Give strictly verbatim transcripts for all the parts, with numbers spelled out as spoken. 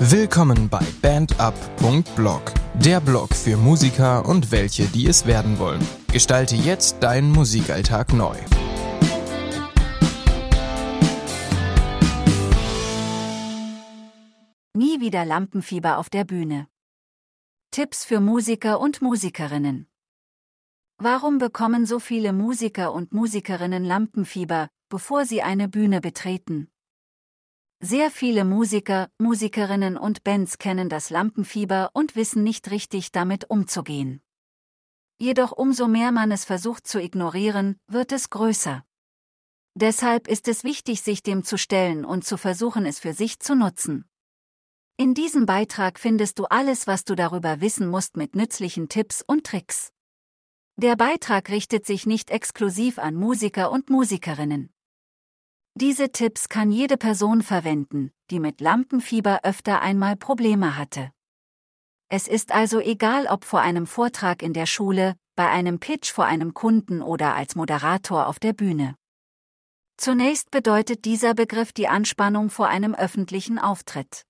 Willkommen bei bandup punkt blog, der Blog für Musiker und welche, die es werden wollen. Gestalte jetzt deinen Musikalltag neu. Nie wieder Lampenfieber auf der Bühne. Tipps für Musiker und Musikerinnen. Warum bekommen so viele Musiker und Musikerinnen Lampenfieber, bevor sie eine Bühne betreten? Sehr viele Musiker, Musikerinnen und Bands kennen das Lampenfieber und wissen nicht richtig damit umzugehen. Jedoch umso mehr man es versucht zu ignorieren, wird es größer. Deshalb ist es wichtig, sich dem zu stellen und zu versuchen, es für sich zu nutzen. In diesem Beitrag findest du alles, was du darüber wissen musst, mit nützlichen Tipps und Tricks. Der Beitrag richtet sich nicht exklusiv an Musiker und Musikerinnen. Diese Tipps kann jede Person verwenden, die mit Lampenfieber öfter einmal Probleme hatte. Es ist also egal, ob vor einem Vortrag in der Schule, bei einem Pitch vor einem Kunden oder als Moderator auf der Bühne. Zunächst bedeutet dieser Begriff die Anspannung vor einem öffentlichen Auftritt.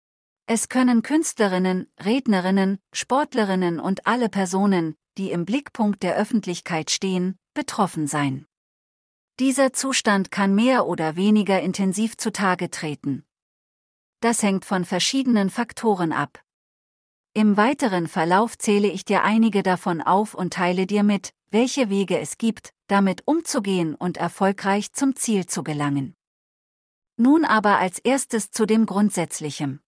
Es können Künstlerinnen, Rednerinnen, Sportlerinnen und alle Personen, die im Blickpunkt der Öffentlichkeit stehen, betroffen sein. Dieser Zustand kann mehr oder weniger intensiv zutage treten. Das hängt von verschiedenen Faktoren ab. Im weiteren Verlauf zähle ich dir einige davon auf und teile dir mit, welche Wege es gibt, damit umzugehen und erfolgreich zum Ziel zu gelangen. Nun aber als erstes zu dem Grundsätzlichen.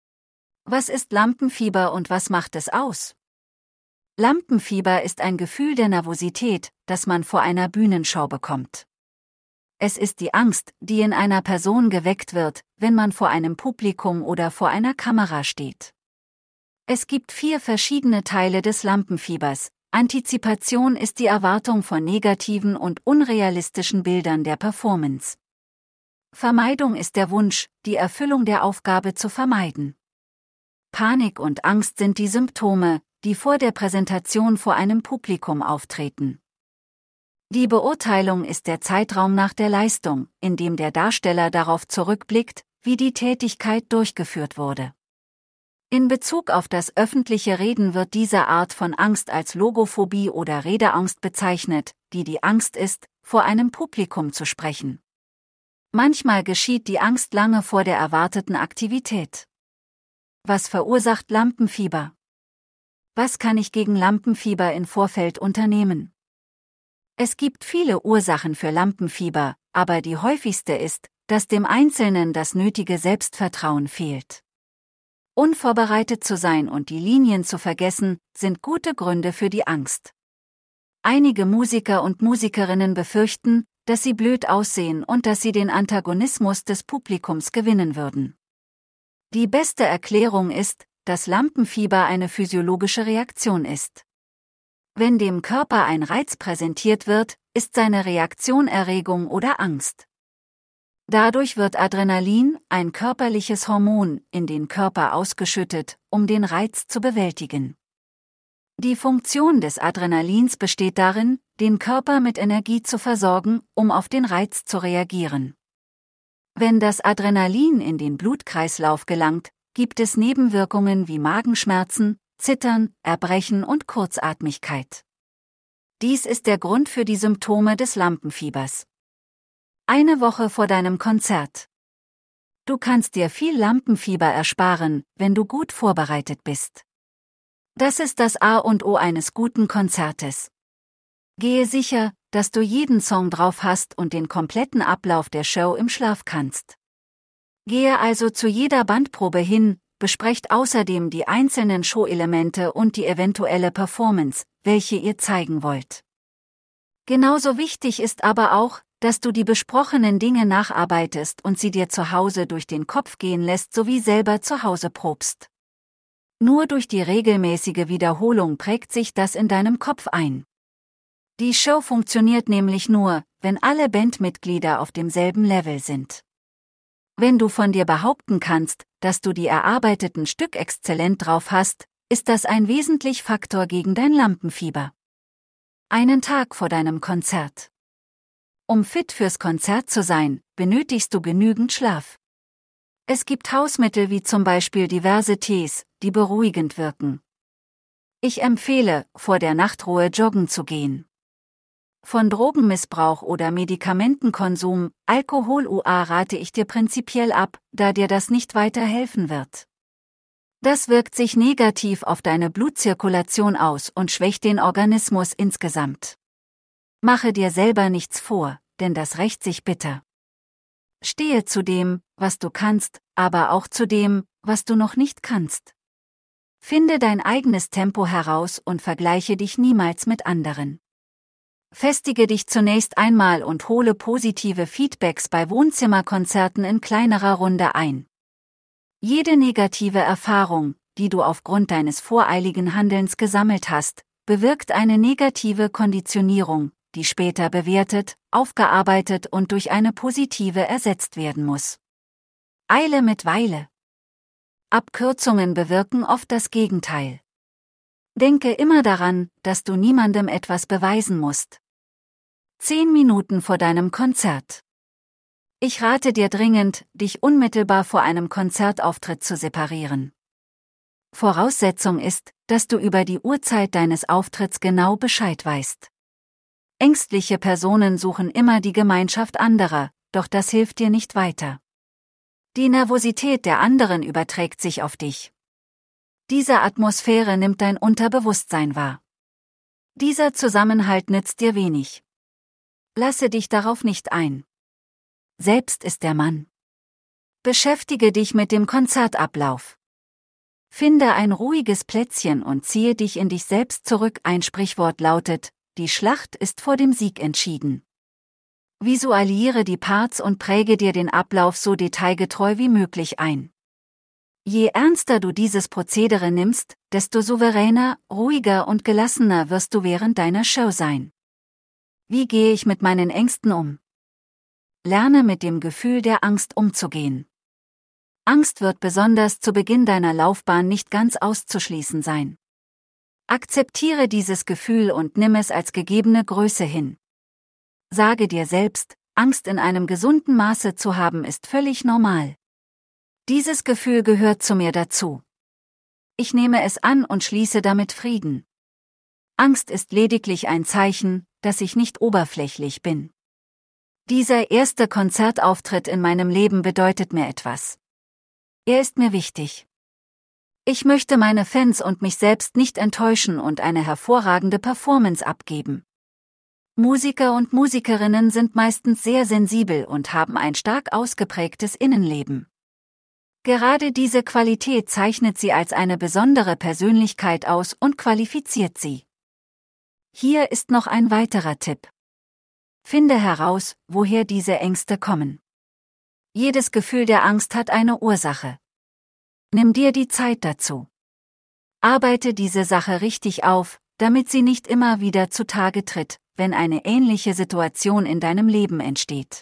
Was ist Lampenfieber und was macht es aus? Lampenfieber ist ein Gefühl der Nervosität, das man vor einer Bühnenshow bekommt. Es ist die Angst, die in einer Person geweckt wird, wenn man vor einem Publikum oder vor einer Kamera steht. Es gibt vier verschiedene Teile des Lampenfiebers. Antizipation ist die Erwartung von negativen und unrealistischen Bildern der Performance. Vermeidung ist der Wunsch, die Erfüllung der Aufgabe zu vermeiden. Panik und Angst sind die Symptome, die vor der Präsentation vor einem Publikum auftreten. Die Beurteilung ist der Zeitraum nach der Leistung, in dem der Darsteller darauf zurückblickt, wie die Tätigkeit durchgeführt wurde. In Bezug auf das öffentliche Reden wird diese Art von Angst als Logophobie oder Redeangst bezeichnet, die die Angst ist, vor einem Publikum zu sprechen. Manchmal geschieht die Angst lange vor der erwarteten Aktivität. Was verursacht Lampenfieber? Was kann ich gegen Lampenfieber im Vorfeld unternehmen? Es gibt viele Ursachen für Lampenfieber, aber die häufigste ist, dass dem Einzelnen das nötige Selbstvertrauen fehlt. Unvorbereitet zu sein und die Linien zu vergessen, sind gute Gründe für die Angst. Einige Musiker und Musikerinnen befürchten, dass sie blöd aussehen und dass sie den Antagonismus des Publikums gewinnen würden. Die beste Erklärung ist, dass Lampenfieber eine physiologische Reaktion ist. Wenn dem Körper ein Reiz präsentiert wird, ist seine Reaktion Erregung oder Angst. Dadurch wird Adrenalin, ein körperliches Hormon, in den Körper ausgeschüttet, um den Reiz zu bewältigen. Die Funktion des Adrenalins besteht darin, den Körper mit Energie zu versorgen, um auf den Reiz zu reagieren. Wenn das Adrenalin in den Blutkreislauf gelangt, gibt es Nebenwirkungen wie Magenschmerzen, Zittern, Erbrechen und Kurzatmigkeit. Dies ist der Grund für die Symptome des Lampenfiebers. Eine Woche vor deinem Konzert. Du kannst dir viel Lampenfieber ersparen, wenn du gut vorbereitet bist. Das ist das A und O eines guten Konzertes. Gehe sicher, dass du jeden Song drauf hast und den kompletten Ablauf der Show im Schlaf kannst. Gehe also zu jeder Bandprobe hin, besprecht außerdem die einzelnen Showelemente und die eventuelle Performance, welche ihr zeigen wollt. Genauso wichtig ist aber auch, dass du die besprochenen Dinge nacharbeitest und sie dir zu Hause durch den Kopf gehen lässt sowie selber zu Hause probst. Nur durch die regelmäßige Wiederholung prägt sich das in deinem Kopf ein. Die Show funktioniert nämlich nur, wenn alle Bandmitglieder auf demselben Level sind. Wenn du von dir behaupten kannst, dass du die erarbeiteten Stück exzellent drauf hast, ist das ein wesentlicher Faktor gegen dein Lampenfieber. Einen Tag vor deinem Konzert. Um fit fürs Konzert zu sein, benötigst du genügend Schlaf. Es gibt Hausmittel wie zum Beispiel diverse Tees, die beruhigend wirken. Ich empfehle, vor der Nachtruhe joggen zu gehen. Von Drogenmissbrauch oder Medikamentenkonsum, Alkohol et cetera rate ich dir prinzipiell ab, da dir das nicht weiterhelfen wird. Das wirkt sich negativ auf deine Blutzirkulation aus und schwächt den Organismus insgesamt. Mache dir selber nichts vor, denn das rächt sich bitter. Stehe zu dem, was du kannst, aber auch zu dem, was du noch nicht kannst. Finde dein eigenes Tempo heraus und vergleiche dich niemals mit anderen. Festige dich zunächst einmal und hole positive Feedbacks bei Wohnzimmerkonzerten in kleinerer Runde ein. Jede negative Erfahrung, die du aufgrund deines voreiligen Handelns gesammelt hast, bewirkt eine negative Konditionierung, die später bewertet, aufgearbeitet und durch eine positive ersetzt werden muss. Eile mit Weile. Abkürzungen bewirken oft das Gegenteil. Denke immer daran, dass du niemandem etwas beweisen musst. Zehn Minuten vor deinem Konzert. Ich rate dir dringend, dich unmittelbar vor einem Konzertauftritt zu separieren. Voraussetzung ist, dass du über die Uhrzeit deines Auftritts genau Bescheid weißt. Ängstliche Personen suchen immer die Gemeinschaft anderer, doch das hilft dir nicht weiter. Die Nervosität der anderen überträgt sich auf dich. Diese Atmosphäre nimmt dein Unterbewusstsein wahr. Dieser Zusammenhalt nützt dir wenig. Lasse dich darauf nicht ein. Selbst ist der Mann. Beschäftige dich mit dem Konzertablauf. Finde ein ruhiges Plätzchen und ziehe dich in dich selbst zurück. Ein Sprichwort lautet, die Schlacht ist vor dem Sieg entschieden. Visualisiere die Parts und präge dir den Ablauf so detailgetreu wie möglich ein. Je ernster du dieses Prozedere nimmst, desto souveräner, ruhiger und gelassener wirst du während deiner Show sein. Wie gehe ich mit meinen Ängsten um? Lerne mit dem Gefühl der Angst umzugehen. Angst wird besonders zu Beginn deiner Laufbahn nicht ganz auszuschließen sein. Akzeptiere dieses Gefühl und nimm es als gegebene Größe hin. Sage dir selbst, Angst in einem gesunden Maße zu haben ist völlig normal. Dieses Gefühl gehört zu mir dazu. Ich nehme es an und schließe damit Frieden. Angst ist lediglich ein Zeichen, dass ich nicht oberflächlich bin. Dieser erste Konzertauftritt in meinem Leben bedeutet mir etwas. Er ist mir wichtig. Ich möchte meine Fans und mich selbst nicht enttäuschen und eine hervorragende Performance abgeben. Musiker und Musikerinnen sind meistens sehr sensibel und haben ein stark ausgeprägtes Innenleben. Gerade diese Qualität zeichnet sie als eine besondere Persönlichkeit aus und qualifiziert sie. Hier ist noch ein weiterer Tipp. Finde heraus, woher diese Ängste kommen. Jedes Gefühl der Angst hat eine Ursache. Nimm dir die Zeit dazu. Arbeite diese Sache richtig auf, damit sie nicht immer wieder zutage tritt, wenn eine ähnliche Situation in deinem Leben entsteht.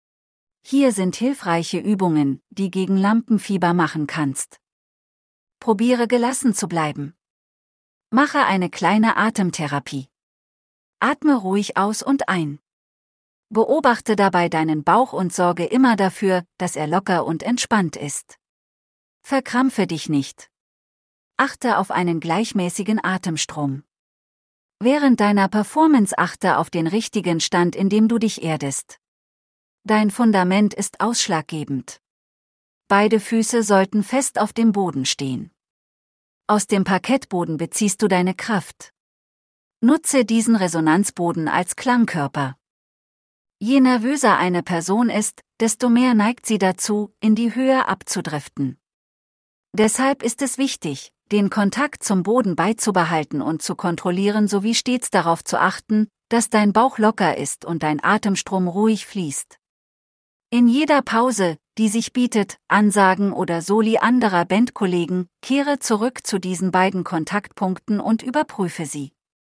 Hier sind hilfreiche Übungen, die gegen Lampenfieber machen kannst. Probiere gelassen zu bleiben. Mache eine kleine Atemtherapie. Atme ruhig aus und ein. Beobachte dabei deinen Bauch und sorge immer dafür, dass er locker und entspannt ist. Verkrampfe dich nicht. Achte auf einen gleichmäßigen Atemstrom. Während deiner Performance achte auf den richtigen Stand, in dem du dich erdest. Dein Fundament ist ausschlaggebend. Beide Füße sollten fest auf dem Boden stehen. Aus dem Parkettboden beziehst du deine Kraft. Nutze diesen Resonanzboden als Klangkörper. Je nervöser eine Person ist, desto mehr neigt sie dazu, in die Höhe abzudriften. Deshalb ist es wichtig, den Kontakt zum Boden beizubehalten und zu kontrollieren sowie stets darauf zu achten, dass dein Bauch locker ist und dein Atemstrom ruhig fließt. In jeder Pause, die sich bietet, Ansagen oder Soli anderer Bandkollegen, kehre zurück zu diesen beiden Kontaktpunkten und überprüfe sie.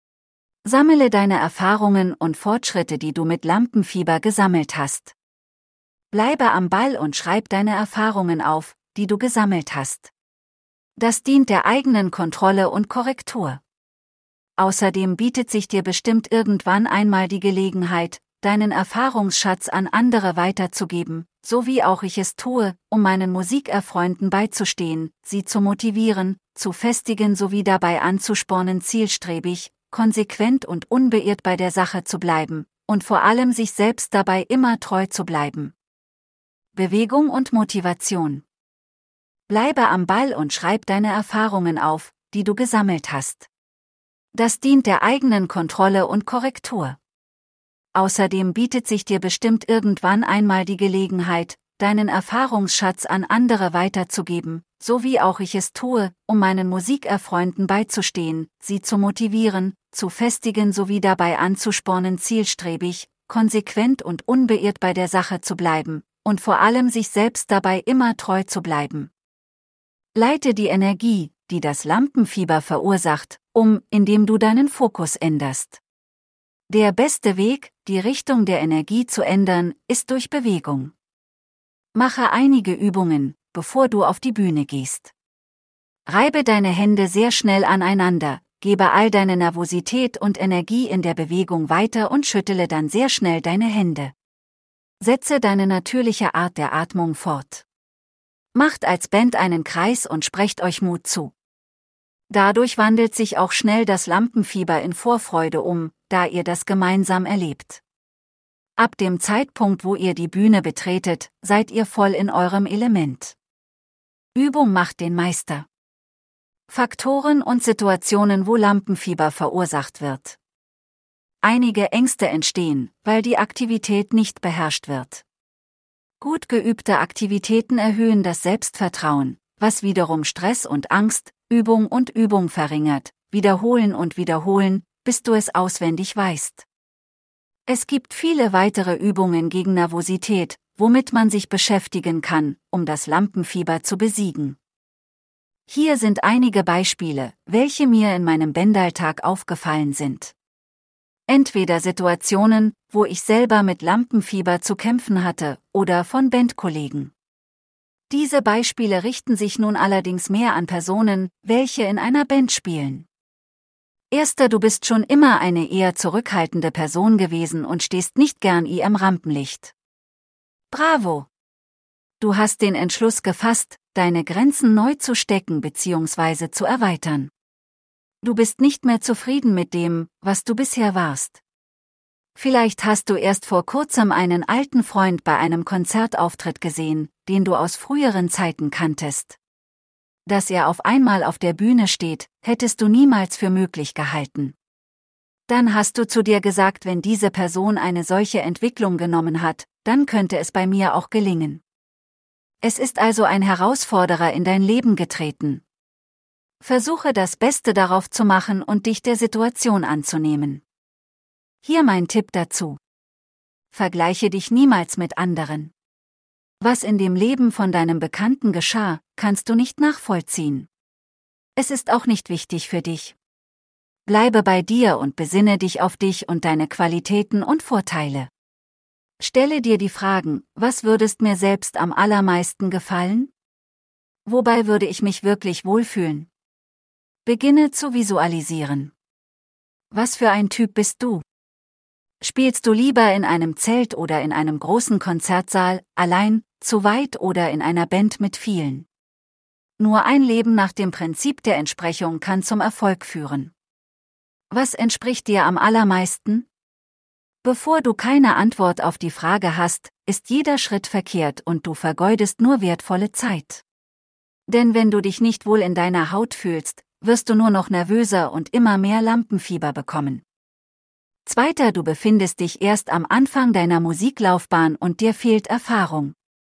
Sammle deine Erfahrungen und Fortschritte, die du mit Lampenfieber gesammelt hast. Bleibe am Ball und schreib deine Erfahrungen auf, die du gesammelt hast. Das dient der eigenen Kontrolle und Korrektur. Außerdem bietet sich dir bestimmt irgendwann einmal die Gelegenheit, deinen Erfahrungsschatz an andere weiterzugeben, so wie auch ich es tue, um meinen Musikerfreunden beizustehen, sie zu motivieren, zu festigen sowie dabei anzuspornen, zielstrebig, konsequent und unbeirrt bei der Sache zu bleiben und vor allem sich selbst dabei immer treu zu bleiben. Bewegung und Motivation. Bleibe am Ball und schreib deine Erfahrungen auf, die du gesammelt hast. Das dient der eigenen Kontrolle und Korrektur. Außerdem bietet sich dir bestimmt irgendwann einmal die Gelegenheit, deinen Erfahrungsschatz an andere weiterzugeben, so wie auch ich es tue, um meinen Musikerfreunden beizustehen, sie zu motivieren, zu festigen sowie dabei anzuspornen, zielstrebig, konsequent und unbeirrt bei der Sache zu bleiben und vor allem sich selbst dabei immer treu zu bleiben. Leite die Energie, die das Lampenfieber verursacht, um, indem du deinen Fokus änderst. Der beste Weg, die Richtung der Energie zu ändern, ist durch Bewegung. Mache einige Übungen, bevor du auf die Bühne gehst. Reibe deine Hände sehr schnell aneinander, gebe all deine Nervosität und Energie in der Bewegung weiter und schüttele dann sehr schnell deine Hände. Setze deine natürliche Art der Atmung fort. Macht als Band einen Kreis und sprecht euch Mut zu. Dadurch wandelt sich auch schnell das Lampenfieber in Vorfreude um, da ihr das gemeinsam erlebt. Ab dem Zeitpunkt, wo ihr die Bühne betretet, seid ihr voll in eurem Element. Übung macht den Meister. Faktoren und Situationen, wo Lampenfieber verursacht wird. Einige Ängste entstehen, weil die Aktivität nicht beherrscht wird. Gut geübte Aktivitäten erhöhen das Selbstvertrauen, was wiederum Stress und Angst, Übung und Übung verringert, wiederholen und wiederholen, bis du es auswendig weißt. Es gibt viele weitere Übungen gegen Nervosität, womit man sich beschäftigen kann, um das Lampenfieber zu besiegen. Hier sind einige Beispiele, welche mir in meinem Bandalltag aufgefallen sind. Entweder Situationen, wo ich selber mit Lampenfieber zu kämpfen hatte, oder von Bandkollegen. Diese Beispiele richten sich nun allerdings mehr an Personen, welche in einer Band spielen. Erster, du bist schon immer eine eher zurückhaltende Person gewesen und stehst nicht gern im Rampenlicht. Bravo! Du hast den Entschluss gefasst, deine Grenzen neu zu stecken bzw. zu erweitern. Du bist nicht mehr zufrieden mit dem, was du bisher warst. Vielleicht hast du erst vor kurzem einen alten Freund bei einem Konzertauftritt gesehen, den du aus früheren Zeiten kanntest. Dass er auf einmal auf der Bühne steht, hättest du niemals für möglich gehalten. Dann hast du zu dir gesagt, wenn diese Person eine solche Entwicklung genommen hat, dann könnte es bei mir auch gelingen. Es ist also ein Herausforderer in dein Leben getreten. Versuche das Beste darauf zu machen und dich der Situation anzunehmen. Hier mein Tipp dazu. Vergleiche dich niemals mit anderen. Was in dem Leben von deinem Bekannten geschah, kannst du nicht nachvollziehen. Es ist auch nicht wichtig für dich. Bleibe bei dir und besinne dich auf dich und deine Qualitäten und Vorteile. Stelle dir die Fragen, was würdest mir selbst am allermeisten gefallen? Wobei würde ich mich wirklich wohlfühlen? Beginne zu visualisieren. Was für ein Typ bist du? Spielst du lieber in einem Zelt oder in einem großen Konzertsaal, allein, zu weit oder in einer Band mit vielen? Nur ein Leben nach dem Prinzip der Entsprechung kann zum Erfolg führen. Was entspricht dir am allermeisten? Bevor du keine Antwort auf die Frage hast, ist jeder Schritt verkehrt und du vergeudest nur wertvolle Zeit. Denn wenn du dich nicht wohl in deiner Haut fühlst, wirst du nur noch nervöser und immer mehr Lampenfieber bekommen. Zweiter, du befindest dich erst am Anfang deiner Musiklaufbahn und dir fehlt Erfahrung.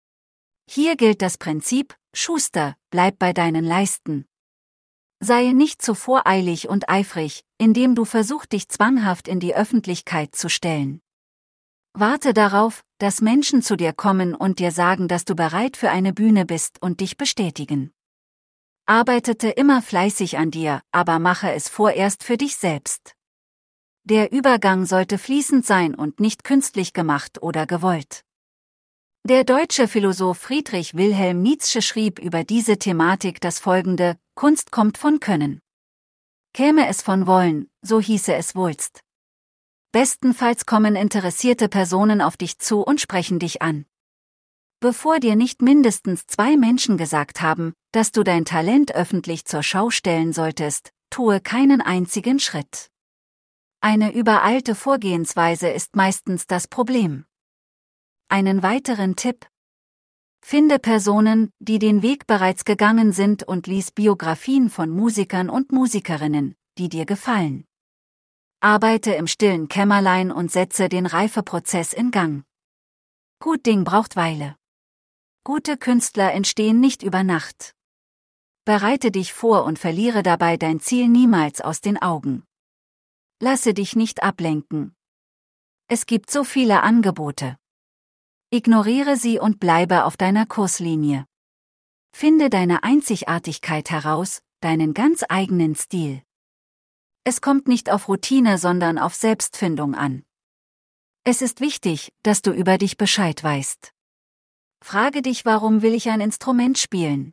Hier gilt das Prinzip, Schuster, bleib bei deinen Leisten. Sei nicht zu voreilig und eifrig, indem du versuchst, dich zwanghaft in die Öffentlichkeit zu stellen. Warte darauf, dass Menschen zu dir kommen und dir sagen, dass du bereit für eine Bühne bist und dich bestätigen. Arbeitete immer fleißig an dir, aber mache es vorerst für dich selbst. Der Übergang sollte fließend sein und nicht künstlich gemacht oder gewollt. Der deutsche Philosoph Friedrich Wilhelm Nietzsche schrieb über diese Thematik das folgende: Kunst kommt von Können. Käme es von Wollen, so hieße es Wulst. Bestenfalls kommen interessierte Personen auf dich zu und sprechen dich an. Bevor dir nicht mindestens zwei Menschen gesagt haben, dass du dein Talent öffentlich zur Schau stellen solltest, tue keinen einzigen Schritt. Eine übereilte Vorgehensweise ist meistens das Problem. Einen weiteren Tipp: Finde Personen, die den Weg bereits gegangen sind und lies Biografien von Musikern und Musikerinnen, die dir gefallen. Arbeite im stillen Kämmerlein und setze den Reifeprozess in Gang. Gut Ding braucht Weile. Gute Künstler entstehen nicht über Nacht. Bereite dich vor und verliere dabei dein Ziel niemals aus den Augen. Lasse dich nicht ablenken. Es gibt so viele Angebote. Ignoriere sie und bleibe auf deiner Kurslinie. Finde deine Einzigartigkeit heraus, deinen ganz eigenen Stil. Es kommt nicht auf Routine, sondern auf Selbstfindung an. Es ist wichtig, dass du über dich Bescheid weißt. Frage dich, warum will ich ein Instrument spielen?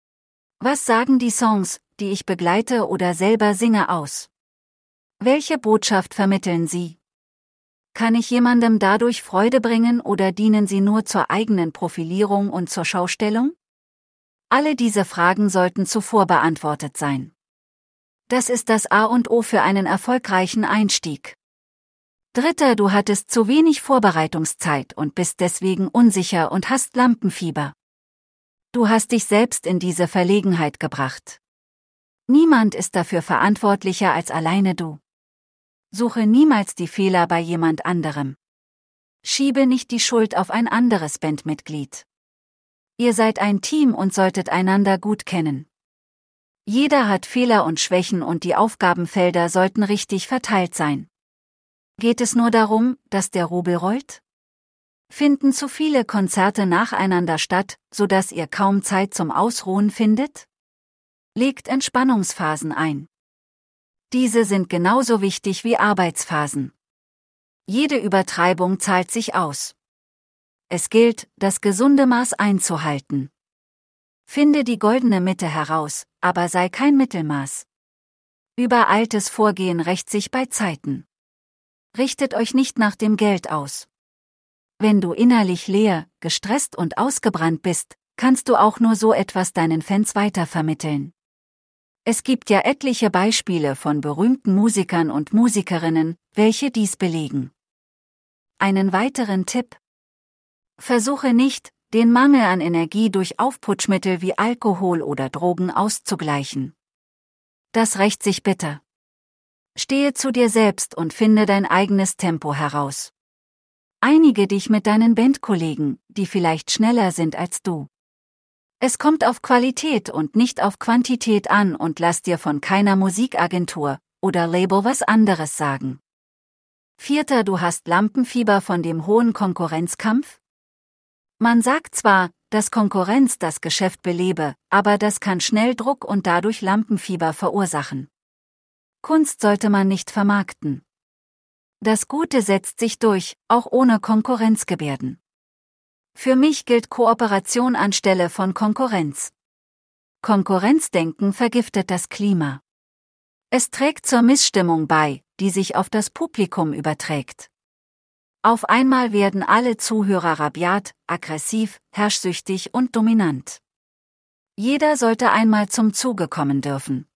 Was sagen die Songs, die ich begleite oder selber singe, aus? Welche Botschaft vermitteln sie? Kann ich jemandem dadurch Freude bringen oder dienen sie nur zur eigenen Profilierung und zur Schaustellung? Alle diese Fragen sollten zuvor beantwortet sein. Das ist das A und O für einen erfolgreichen Einstieg. Dritter, du hattest zu wenig Vorbereitungszeit und bist deswegen unsicher und hast Lampenfieber. Du hast dich selbst in diese Verlegenheit gebracht. Niemand ist dafür verantwortlicher als alleine du. Suche niemals die Fehler bei jemand anderem. Schiebe nicht die Schuld auf ein anderes Bandmitglied. Ihr seid ein Team und solltet einander gut kennen. Jeder hat Fehler und Schwächen und die Aufgabenfelder sollten richtig verteilt sein. Geht es nur darum, dass der Rubel rollt? Finden zu viele Konzerte nacheinander statt, sodass ihr kaum Zeit zum Ausruhen findet? Legt Entspannungsphasen ein. Diese sind genauso wichtig wie Arbeitsphasen. Jede Übertreibung zahlt sich aus. Es gilt, das gesunde Maß einzuhalten. Finde die goldene Mitte heraus, aber sei kein Mittelmaß. Übereiltes Vorgehen rächt sich bei Zeiten. Richtet euch nicht nach dem Geld aus. Wenn du innerlich leer, gestresst und ausgebrannt bist, kannst du auch nur so etwas deinen Fans weitervermitteln. Es gibt ja etliche Beispiele von berühmten Musikern und Musikerinnen, welche dies belegen. Einen weiteren Tipp: Versuche nicht, den Mangel an Energie durch Aufputschmittel wie Alkohol oder Drogen auszugleichen. Das rächt sich bitter. Stehe zu dir selbst und finde dein eigenes Tempo heraus. Einige dich mit deinen Bandkollegen, die vielleicht schneller sind als du. Es kommt auf Qualität und nicht auf Quantität an und lass dir von keiner Musikagentur oder Label was anderes sagen. Vierter, du hast Lampenfieber von dem hohen Konkurrenzkampf? Man sagt zwar, dass Konkurrenz das Geschäft belebe, aber das kann schnell Druck und dadurch Lampenfieber verursachen. Kunst sollte man nicht vermarkten. Das Gute setzt sich durch, auch ohne Konkurrenzgebärden. Für mich gilt Kooperation anstelle von Konkurrenz. Konkurrenzdenken vergiftet das Klima. Es trägt zur Missstimmung bei, die sich auf das Publikum überträgt. Auf einmal werden alle Zuhörer rabiat, aggressiv, herrschsüchtig und dominant. Jeder sollte einmal zum Zuge kommen dürfen.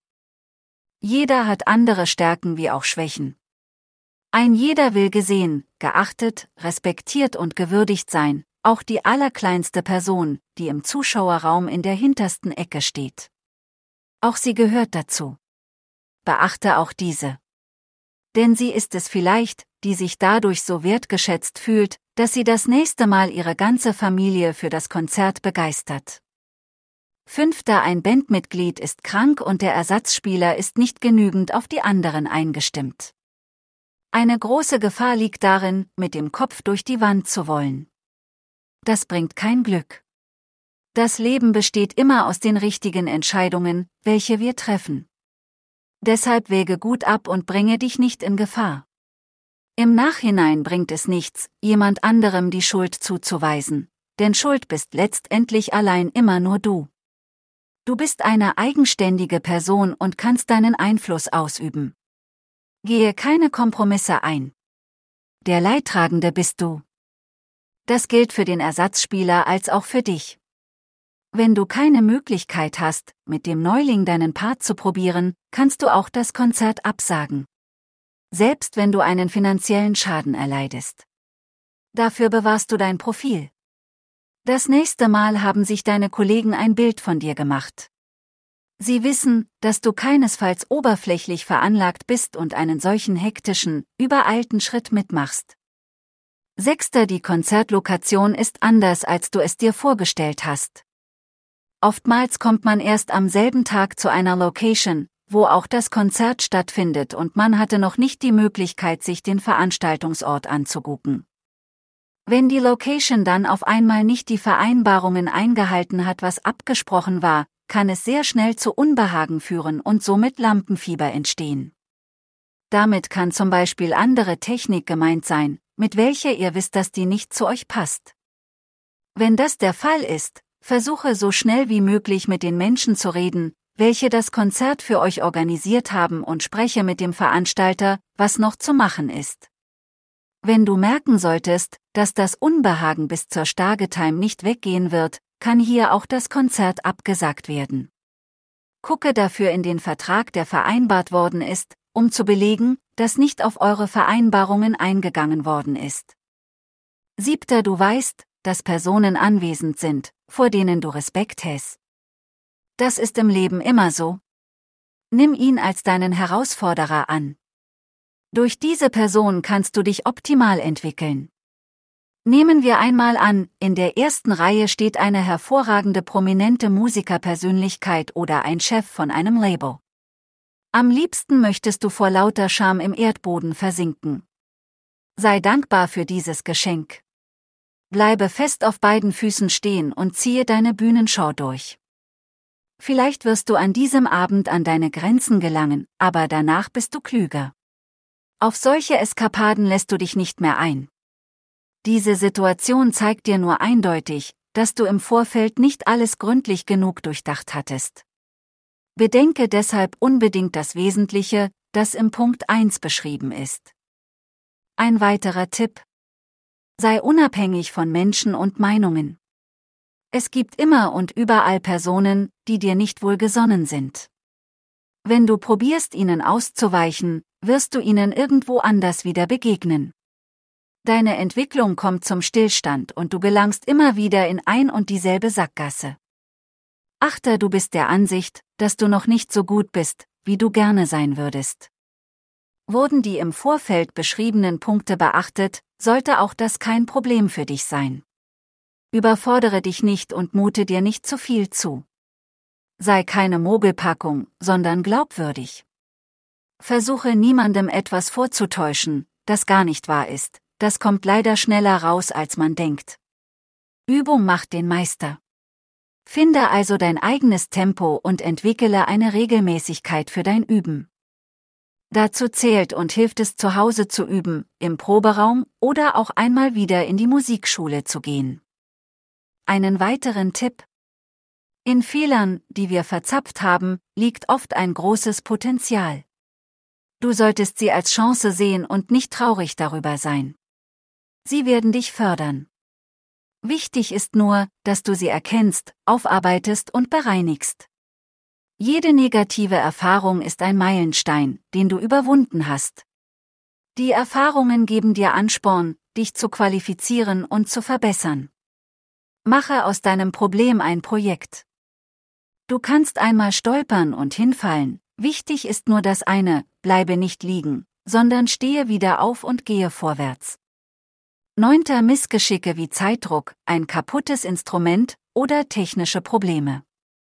Jeder hat andere Stärken wie auch Schwächen. Ein jeder will gesehen, geachtet, respektiert und gewürdigt sein, auch die allerkleinste Person, die im Zuschauerraum in der hintersten Ecke steht. Auch sie gehört dazu. Beachte auch diese. Denn sie ist es vielleicht, die sich dadurch so wertgeschätzt fühlt, dass sie das nächste Mal ihre ganze Familie für das Konzert begeistert. Fünfter, ein Bandmitglied ist krank und der Ersatzspieler ist nicht genügend auf die anderen eingestimmt. Eine große Gefahr liegt darin, mit dem Kopf durch die Wand zu wollen. Das bringt kein Glück. Das Leben besteht immer aus den richtigen Entscheidungen, welche wir treffen. Deshalb wäge gut ab und bringe dich nicht in Gefahr. Im Nachhinein bringt es nichts, jemand anderem die Schuld zuzuweisen, denn Schuld bist letztendlich allein immer nur du. Du bist eine eigenständige Person und kannst deinen Einfluss ausüben. Gehe keine Kompromisse ein. der Leidtragende bist du. Das gilt für den Ersatzspieler als auch für dich. Wenn du keine Möglichkeit hast, mit dem Neuling deinen Part zu probieren, kannst du auch das Konzert absagen. Selbst wenn du einen finanziellen Schaden erleidest. Dafür bewahrst du dein Profil. Das nächste Mal haben sich deine Kollegen ein Bild von dir gemacht. Sie wissen, dass du keinesfalls oberflächlich veranlagt bist und einen solchen hektischen, übereilten Schritt mitmachst. Sechster Die Konzertlokation ist anders, als du es dir vorgestellt hast. Oftmals kommt man erst am selben Tag zu einer Location, wo auch das Konzert stattfindet und man hatte noch nicht die Möglichkeit, sich den Veranstaltungsort anzugucken. Wenn die Location dann auf einmal nicht die Vereinbarungen eingehalten hat, was abgesprochen war, kann es sehr schnell zu Unbehagen führen und somit Lampenfieber entstehen. Damit kann zum Beispiel andere Technik gemeint sein, mit welcher ihr wisst, dass die nicht zu euch passt. Wenn das der Fall ist, versuche so schnell wie möglich mit den Menschen zu reden, welche das Konzert für euch organisiert haben und spreche mit dem Veranstalter, was noch zu machen ist. Wenn du merken solltest, dass das Unbehagen bis zur Stargetime nicht weggehen wird, kann hier auch das Konzert abgesagt werden. Gucke dafür in den Vertrag, der vereinbart worden ist, um zu belegen, dass nicht auf eure Vereinbarungen eingegangen worden ist. Siebter Du weißt, dass Personen anwesend sind, vor denen du Respekt hast. Das ist im Leben immer so. Nimm ihn als deinen Herausforderer an. Durch diese Person kannst du dich optimal entwickeln. Nehmen wir einmal an, in der ersten Reihe steht eine hervorragende prominente Musikerpersönlichkeit oder ein Chef von einem Label. Am liebsten möchtest du vor lauter Scham im Erdboden versinken. Sei dankbar für dieses Geschenk. Bleibe fest auf beiden Füßen stehen und ziehe deine Bühnenshow durch. Vielleicht wirst du an diesem Abend an deine Grenzen gelangen, aber danach bist du klüger. Auf solche Eskapaden lässt du dich nicht mehr ein. Diese Situation zeigt dir nur eindeutig, dass du im Vorfeld nicht alles gründlich genug durchdacht hattest. Bedenke deshalb unbedingt das Wesentliche, das im Punkt eins beschrieben ist. Ein weiterer Tipp: Sei unabhängig von Menschen und Meinungen. Es gibt immer und überall Personen, die dir nicht wohlgesonnen sind. Wenn du probierst, ihnen auszuweichen, wirst du ihnen irgendwo anders wieder begegnen. Deine Entwicklung kommt zum Stillstand und du gelangst immer wieder in ein und dieselbe Sackgasse. Achter Du bist der Ansicht, dass du noch nicht so gut bist, wie du gerne sein würdest. Wurden die im Vorfeld beschriebenen Punkte beachtet, sollte auch das kein Problem für dich sein. Überfordere dich nicht und mute dir nicht zu viel zu. Sei keine Mogelpackung, sondern glaubwürdig. Versuche niemandem etwas vorzutäuschen, das gar nicht wahr ist, das kommt leider schneller raus, als man denkt. Übung macht den Meister. Finde also dein eigenes Tempo und entwickle eine Regelmäßigkeit für dein Üben. Dazu zählt und hilft es, zu Hause zu üben, im Proberaum oder auch einmal wieder in die Musikschule zu gehen. Einen weiteren Tipp: In Fehlern, die wir verzapft haben, liegt oft ein großes Potenzial. Du solltest sie als Chance sehen und nicht traurig darüber sein. Sie werden dich fördern. Wichtig ist nur, dass du sie erkennst, aufarbeitest und bereinigst. Jede negative Erfahrung ist ein Meilenstein, den du überwunden hast. Die Erfahrungen geben dir Ansporn, dich zu qualifizieren und zu verbessern. Mache aus deinem Problem ein Projekt. Du kannst einmal stolpern und hinfallen, wichtig ist nur das eine: bleibe nicht liegen, sondern stehe wieder auf und gehe vorwärts. Neunter Missgeschicke wie Zeitdruck, ein kaputtes Instrument oder technische Probleme.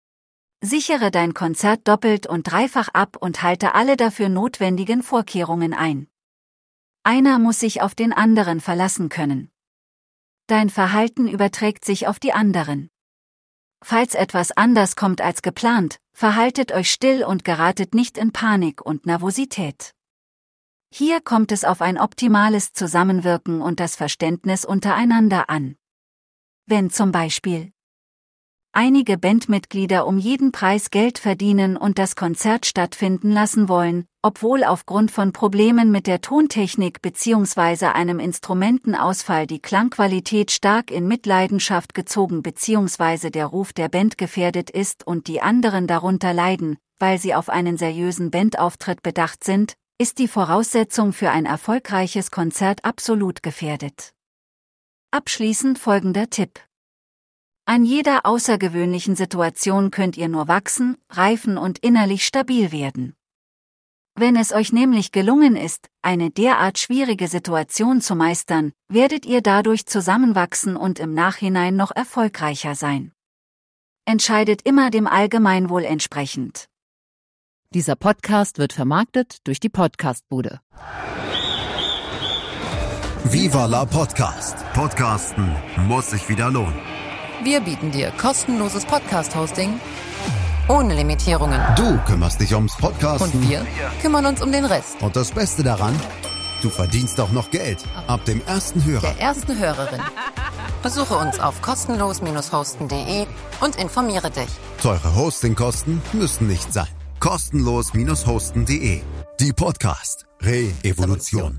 Sichere dein Konzert doppelt und dreifach ab und halte alle dafür notwendigen Vorkehrungen ein. Einer muss sich auf den anderen verlassen können. Dein Verhalten überträgt sich auf die anderen. Falls etwas anders kommt als geplant, verhaltet euch still und geratet nicht in Panik und Nervosität. Hier kommt es auf ein optimales Zusammenwirken und das Verständnis untereinander an. Wenn zum Beispiel einige Bandmitglieder um jeden Preis Geld verdienen und das Konzert stattfinden lassen wollen, obwohl aufgrund von Problemen mit der Tontechnik bzw. einem Instrumentenausfall die Klangqualität stark in Mitleidenschaft gezogen bzw. der Ruf der Band gefährdet ist und die anderen darunter leiden, weil sie auf einen seriösen Bandauftritt bedacht sind, ist die Voraussetzung für ein erfolgreiches Konzert absolut gefährdet. Abschließend folgender Tipp. An jeder außergewöhnlichen Situation könnt ihr nur wachsen, reifen und innerlich stabil werden. Wenn es euch nämlich gelungen ist, eine derart schwierige Situation zu meistern, werdet ihr dadurch zusammenwachsen und im Nachhinein noch erfolgreicher sein. Entscheidet immer dem Allgemeinwohl entsprechend. Dieser Podcast wird vermarktet durch die Podcastbude. Viva la Podcast. Podcasten muss sich wieder lohnen. Wir bieten dir kostenloses Podcast-Hosting ohne Limitierungen. Du kümmerst dich ums Podcasten. Und wir kümmern uns um den Rest. Und das Beste daran, du verdienst auch noch Geld. Ab dem ersten Hörer. Der ersten Hörerin. Besuche uns auf kostenlos hosten punkt de und informiere dich. Teure Hostingkosten müssen nicht sein. kostenlos hosten punkt de. Die Podcast Re-Evolution.